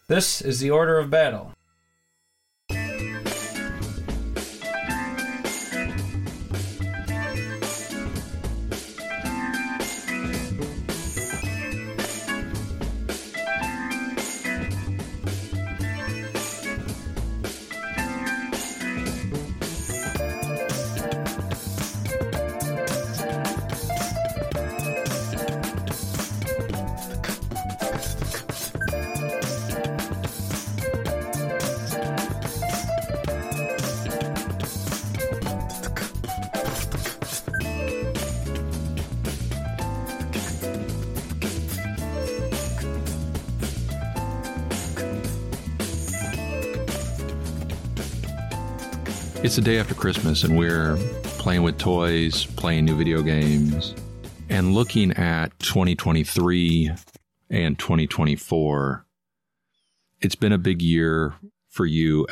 This is the order of battle. It's the day after Christmas, and we're playing with toys, playing new video games, and looking at 2023 and 2024. It's been a big year for you,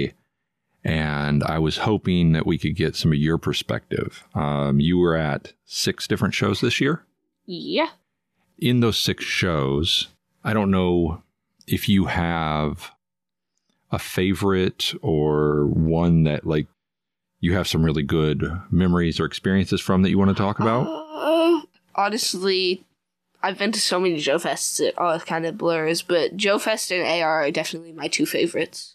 and I was hoping that we could get some of your perspective. You were at 6 different shows this year? Yeah. In those 6 shows, I don't know if you have a favorite or one that like you have some really good memories or experiences from that you want to talk about? Honestly, I've been to so many Joe Fests it all kind of blurs, but Joe Fest and AR are definitely my 2 favorites.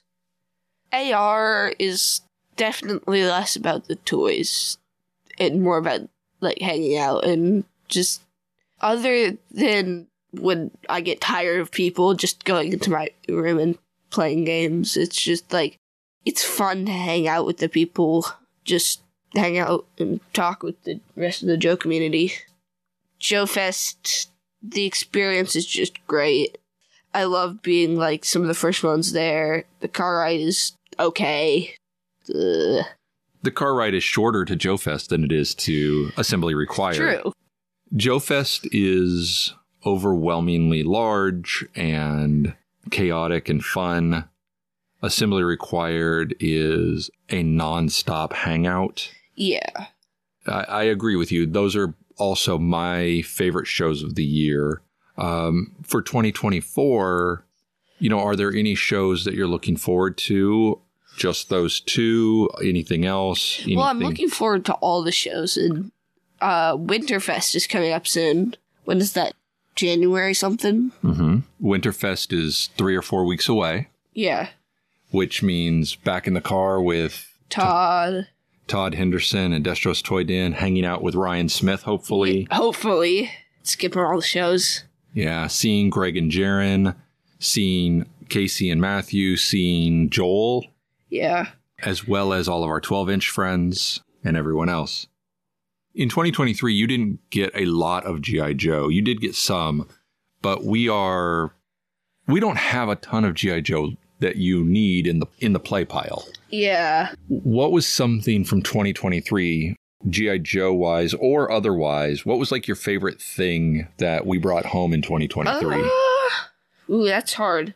AR is definitely less about the toys and more about like hanging out and just other than when I get tired of people just going into my room and playing games. It's just like, it's fun to hang out with the people, just hang out and talk with the rest of the Joe community. Joe Fest, the experience is just great. I love being like some of the first ones there. The car ride is okay. The car ride is shorter to Joe Fest than it is to Assembly Required. True. Joe Fest is overwhelmingly large and chaotic and fun. Assembly Required is a non-stop hangout. Yeah. I agree with you. Those are also my favorite shows of the year. For 2024, are there any shows that you're looking forward to? Just those 2? Anything else? Anything? Well, I'm looking forward to all the shows, and Winterfest is coming up soon. When is that? January something? Mm-hmm. Winterfest is 3 or 4 weeks away. Yeah. Which means back in the car with Todd Henderson and Destro's Toy Den, hanging out with Ryan Smith, hopefully. Yeah, hopefully. Skipping all the shows. Yeah, seeing Greg and Jaron, seeing Casey and Matthew, seeing Joel. Yeah. As well as all of our 12-inch friends and everyone else. In 2023, you didn't get a lot of G.I. Joe. You did get some, but we don't have a ton of G.I. Joe that you need in the play pile. Yeah. What was something from 2023, G.I. Joe wise or otherwise? What was like your favorite thing that we brought home in 2023? Ooh, that's hard.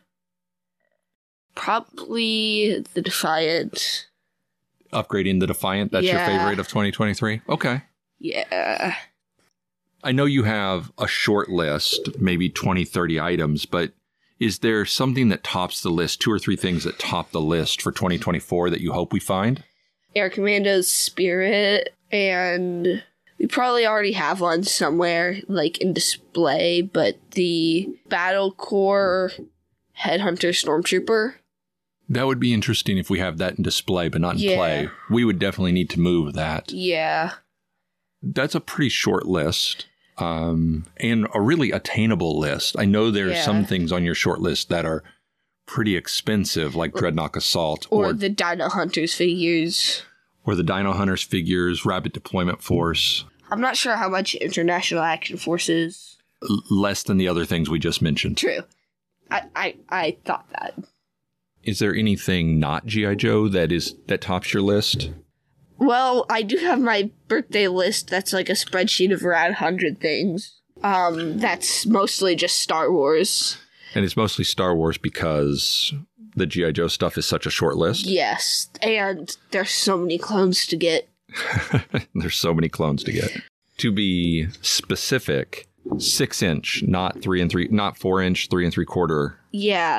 Probably the Defiant. Upgrading the Defiant, that's your favorite of 2023? Okay. Yeah. I know you have a short list, maybe 20, 30 items, but is there something that tops the list, 2 or 3 things that top the list for 2024 that you hope we find? Air Commando's Spirit, and we probably already have one somewhere, like in display, but the Battle Corps Headhunter Stormtrooper. That would be interesting if we have that in display, but not in play. We would definitely need to move that. Yeah. That's a pretty short list, and a really attainable list. I know there's some things on your short list that are pretty expensive, like Dreadnought Assault. Or the Dino Hunters figures. Or the Dino Hunters figures, Rapid Deployment Force. I'm not sure how much International Action Force is. Less than the other things we just mentioned. True. I thought that. Is there anything not G.I. Joe that tops your list? Well, I do have my birthday list that's like a spreadsheet of around 100 things. That's mostly just Star Wars. And it's mostly Star Wars because the G.I. Joe stuff is such a short list? Yes, and there's so many clones to get. There's so many clones to get. To be specific, 6-inch, not 4-inch, 3 3/4. Yeah.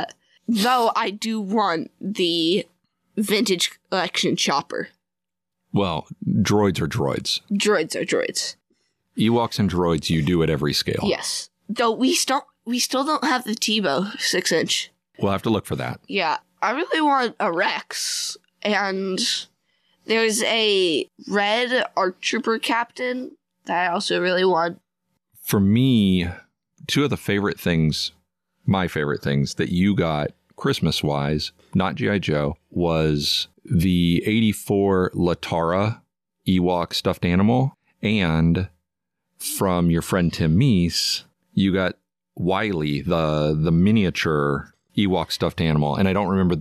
Though I do want the vintage collection chopper. Well, droids are droids. Droids are droids. Ewoks and droids, you do at every scale. Yes. Though we still don't have the Tebow 6-inch. We'll have to look for that. Yeah. I really want a Rex. And there's a red ARC Trooper captain that I also really want. For me, two of the favorite things, my favorite things that you got Christmas-wise, not G.I. Joe, was the 84 Latara Ewok stuffed animal. And from your friend Tim Meese, you got Wily, the miniature Ewok stuffed animal. And I don't remember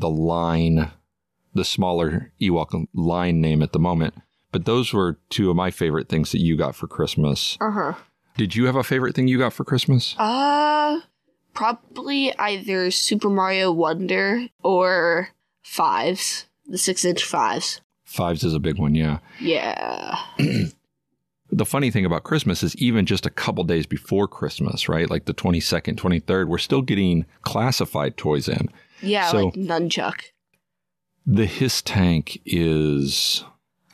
the smaller Ewok line name at the moment. But those were two of my favorite things that you got for Christmas. Uh-huh. Did you have a favorite thing you got for Christmas? Probably either Super Mario Wonder or Fives. The 6-inch Fives. Fives is a big one, yeah. Yeah. The funny thing about Christmas is even just a couple days before Christmas, right? Like the 22nd, 23rd, we're still getting classified toys in. Yeah, so, like Nunchuck. The Hiss tank is,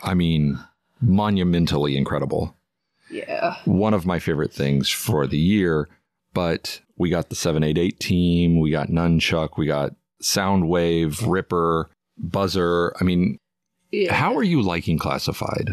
monumentally incredible. Yeah. One of my favorite things for the year, but we got the 788 team, we got Nunchuck, we got Soundwave, Ripper, Buzzer. Yeah. How are you liking classified?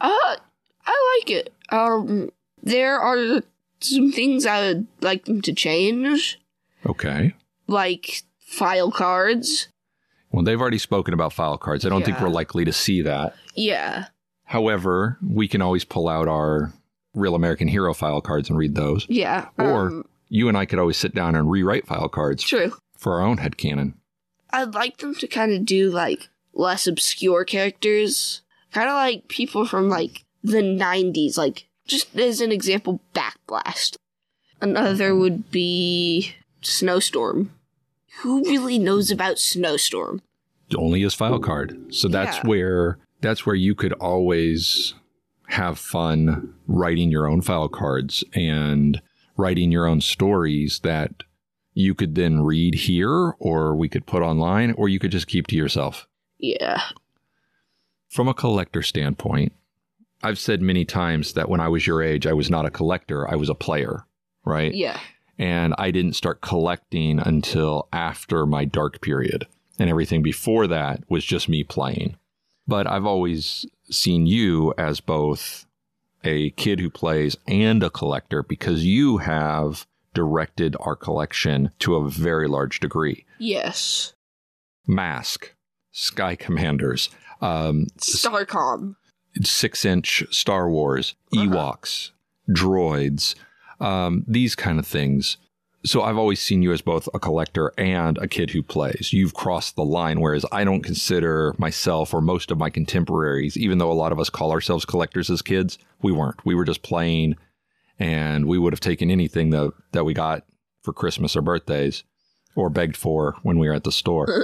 I like it. There are some things I would like them to change. Okay. Like file cards. Well, they've already spoken about file cards. I don't think we're likely to see that. Yeah. However, we can always pull out our Real American Hero file cards and read those. Yeah. Or you and I could always sit down and rewrite file cards. True. For our own headcanon. I'd like them to kind of do, like, less obscure characters. Kind of like people from, like, the 90s. Like, just as an example, Backblast. Another would be Snowstorm. Who really knows about Snowstorm? Only his file card. So that's where you could always have fun writing your own file cards and writing your own stories that you could then read here, or we could put online, or you could just keep to yourself. Yeah. From a collector standpoint, I've said many times that when I was your age, I was not a collector, I was a player, right? Yeah. And I didn't start collecting until after my dark period. And everything before that was just me playing. But I've always seen you as both a kid who plays and a collector because you have directed our collection to a very large degree. Yes. Mask, Sky Commanders, Starcom, 6-inch Star Wars, Ewoks, droids, these kind of things. So I've always seen you as both a collector and a kid who plays. You've crossed the line, whereas I don't consider myself or most of my contemporaries, even though a lot of us call ourselves collectors as kids, we weren't. We were just playing, and we would have taken anything that we got for Christmas or birthdays or begged for when we were at the store.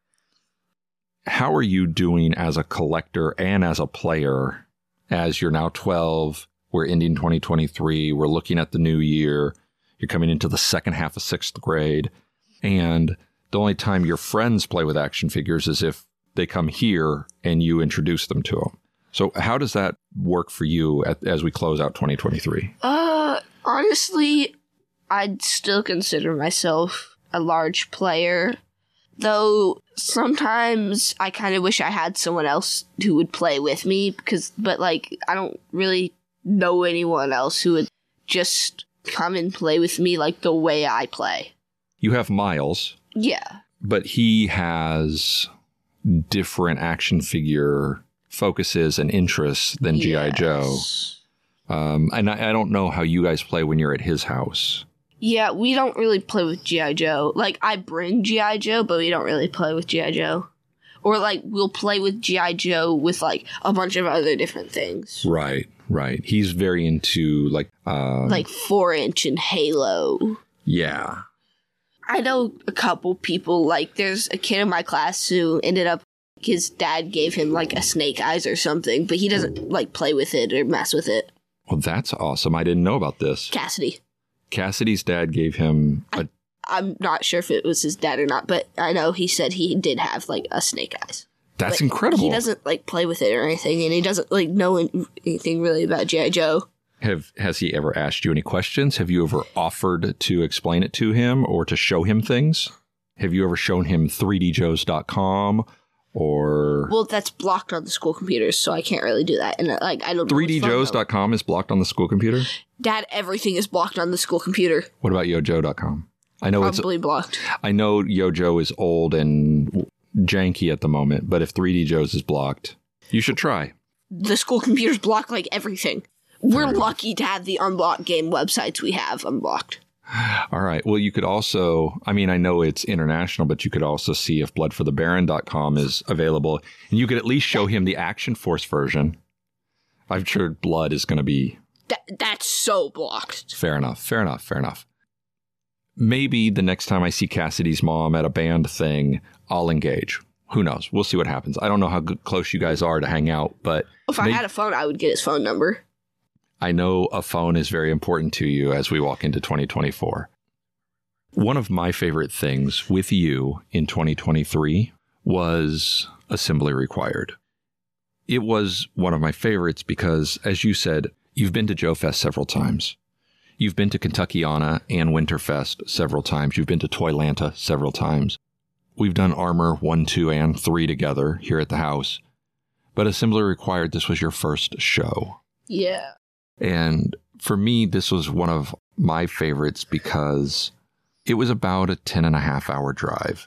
How are you doing as a collector and as a player as you're now 12? We're ending 2023. We're looking at the new year. You're coming into the second half of 6th grade. And the only time your friends play with action figures is if they come here and you introduce them to them. So how does that work for you as we close out 2023? Honestly, I'd still consider myself a large player. Though sometimes I kind of wish I had someone else who would play with me but I don't really know anyone else who would just come and play with me like the way I play. You have Miles. Yeah. But he has different action figure focuses and interests than G.I. Joe. And I don't know how you guys play when you're at his house. Yeah, we don't really play with G.I. Joe. Like, I bring G.I. Joe, but we don't really play with G.I. Joe. Or, we'll play with G.I. Joe with, a bunch of other different things. Right. He's very into, 4-inch and Halo. Yeah. I know a couple people, there's a kid in my class who ended up, his dad gave him, a Snake Eyes or something, but he doesn't, play with it or mess with it. Well, that's awesome. I didn't know about this. Cassidy's dad gave him I'm not sure if it was his dad or not, but I know he said he did have, like, a snake eyes. That's But incredible. He doesn't, like, play with it or anything, and he doesn't, like, know anything really about G.I. Joe. Has he ever asked you any questions? Have you ever offered to explain it to him or to show him things? Have you ever shown him 3djoes.com or... Well, that's blocked on the school computers, so I can't really do that. And, like, I don't know. 3djoes.com is blocked on the school computer? Dad, everything is blocked on the school computer. What about yojo.com? I know Probably blocked. I know Yojo is old and janky at the moment, but if 3D Joe's is blocked, you should try. The school computers block, like, everything. We're lucky to have the unblocked game websites we have unblocked. All right. Well, you could also, I mean, I know it's international, but you could also see if bloodforthebaron.com is available. And you could at least show him the Action Force version. I'm sure Blood is going to be... That's so blocked. Fair enough. Fair enough. Fair enough. Maybe the next time I see Cassidy's mom at a band thing, I'll engage. Who knows? We'll see what happens. I don't know how close you guys are to hang out, but... If I had a phone, I would get his phone number. I know a phone is very important to you as we walk into 2024. One of my favorite things with you in 2023 was Assembly Required. It was one of my favorites because, as you said, you've been to Joe Fest several times. You've been to Kentuckiana and Winterfest several times. You've been to Toylanta several times. We've done Armor 1, 2, and 3 together here at the house. But Assembly Required, this was your first show. Yeah. And for me, this was one of my favorites because it was about a 10.5-hour drive.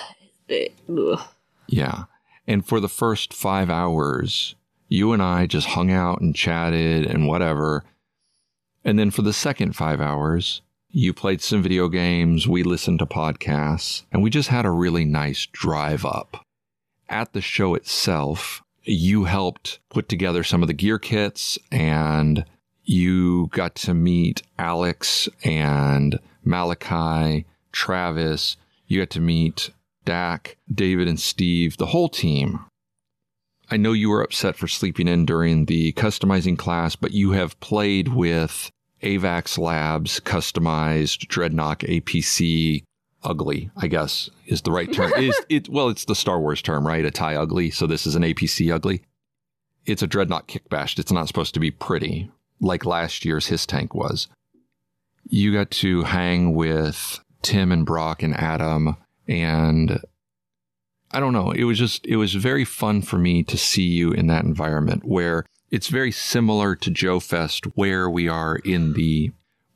Ugh. Yeah. And for the first 5 hours, you and I just hung out and chatted and whatever. And then for the second 5 hours, you played some video games, we listened to podcasts, and we just had a really nice drive up. At the show itself, you helped put together some of the gear kits, and you got to meet Alex and Malachi, Travis. You got to meet Dak, David, and Steve, the whole team. I know you were upset for sleeping in during the customizing class, but you have played with AVAX Labs customized Dreadnought APC Ugly, I guess is the right term. It's the Star Wars term, right? A TIE Ugly. So this is an APC Ugly. It's a Dreadnought Kickbash. It's not supposed to be pretty like last year's His Tank was. You got to hang with Tim and Brock and Adam, and I don't know. It was very fun for me to see you in that environment where it's very similar to Joe Fest, where we are in the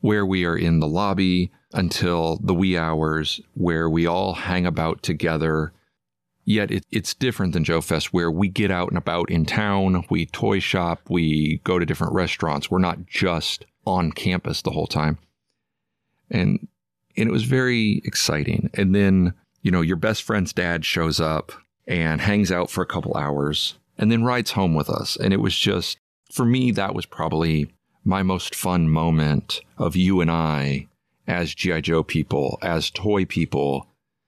lobby until the wee hours, where we all hang about together. Yet it's different than Joe Fest, where we get out and about in town, we toy shop, we go to different restaurants. We're not just on campus the whole time. And it was very exciting. And then, your best friend's dad shows up and hangs out for a couple hours and then rides home with us. And it was just, for me, that was probably my most fun moment of you and I as G.I. Joe people, as toy people,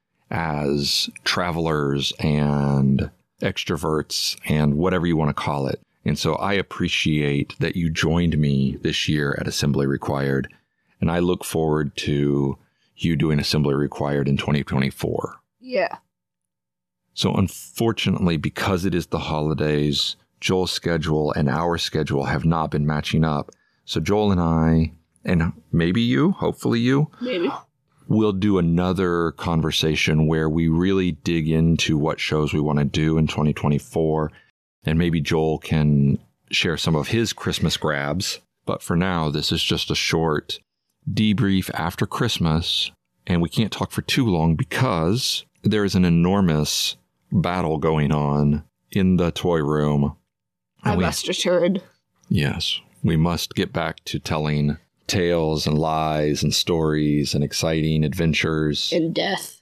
as travelers and extroverts and whatever you want to call it. And so I appreciate that you joined me this year at Assembly Required. And I look forward to you doing Assembly Required in 2024. Yeah. So unfortunately, because it is the holidays, Joel's schedule and our schedule have not been matching up. So Joel and I, and maybe you, hopefully you, Maybe. we'll do another conversation where we really dig into what shows we want to do in 2024. And maybe Joel can share some of his Christmas grabs. But for now, this is just a short debrief after Christmas, and we can't talk for too long because there is an enormous battle going on in the toy room. I must return. Yes, we must get back to telling tales and lies and stories and exciting adventures. And death.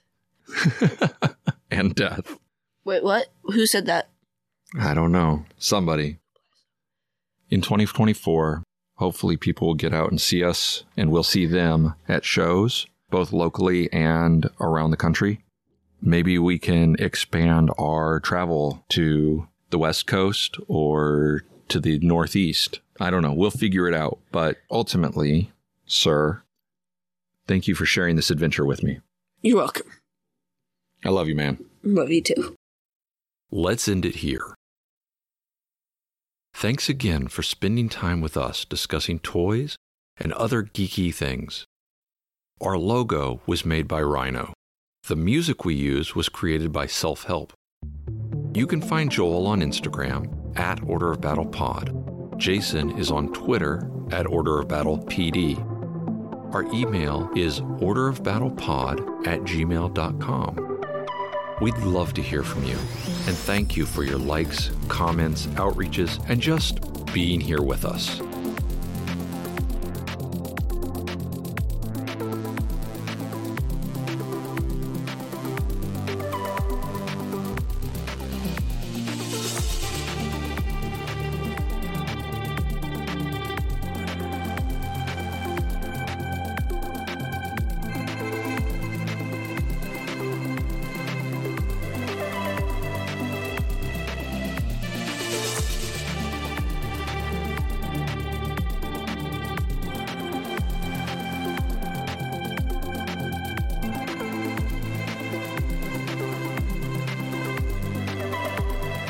And death. Wait, what? Who said that? I don't know. Somebody. In 2024, hopefully people will get out and see us, and we'll see them at shows, both locally and around the country. Maybe we can expand our travel to the West Coast or to the Northeast. I don't know. We'll figure it out. But ultimately, sir, Thank you for sharing this adventure with me. You're welcome. I love you, man. Love you too. Let's end it here. Thanks again for spending time with us discussing toys and other geeky things. Our logo was made by Rhino. The music we use was created by Self-Help. You can find Joel on Instagram at Order of Battle Pod. Jason is on Twitter at Order of Battle PD. Our email is orderofbattlepod@gmail.com. We'd love to hear from you, and thank you for your likes, comments, outreaches, and just being here with us.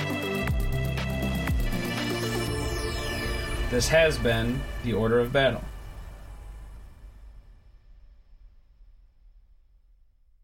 This has been the Order of Battle.